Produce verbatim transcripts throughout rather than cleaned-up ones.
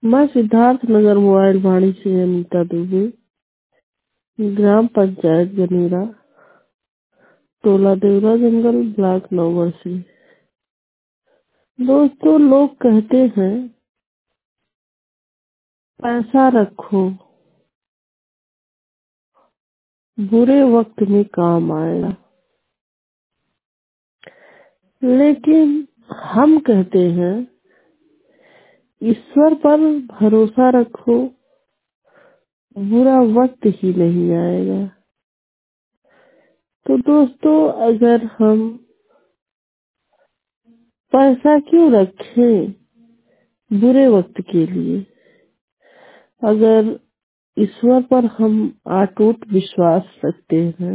मैं सिद्धार्थ नगर मोबाइल वाणी से अनीता दुबे, ग्राम पंचायत गनेरा, टोला देवरा जंगल, ब्लॉक नौगढ़ से। दोस्तों, लोग कहते हैं पैसा रखो, बुरे वक्त में काम आएगा, लेकिन हम कहते हैं ईश्वर पर भरोसा रखो, बुरा वक्त ही नहीं आएगा। तो दोस्तों, अगर हम पैसा क्यों रखें बुरे वक्त के लिए, अगर ईश्वर पर हम अटूट विश्वास रखते हैं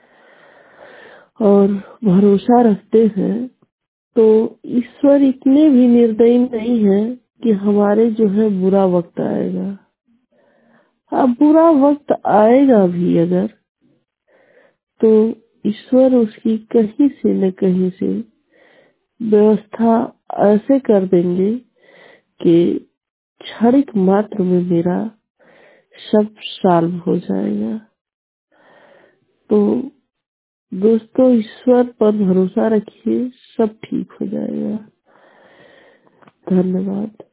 और भरोसा रखते हैं, तो ईश्वर इतने भी निर्दयी नहीं है कि हमारे जो है बुरा वक्त आएगा। अब बुरा वक्त आएगा भी अगर, तो ईश्वर उसकी कहीं से न कहीं से व्यवस्था ऐसे कर देंगे कि क्षणिक मात्र में मेरा सब सॉल्व हो जाएगा। तो दोस्तों, ईश्वर पर भरोसा रखिए, सब ठीक हो जाएगा। धन्यवाद।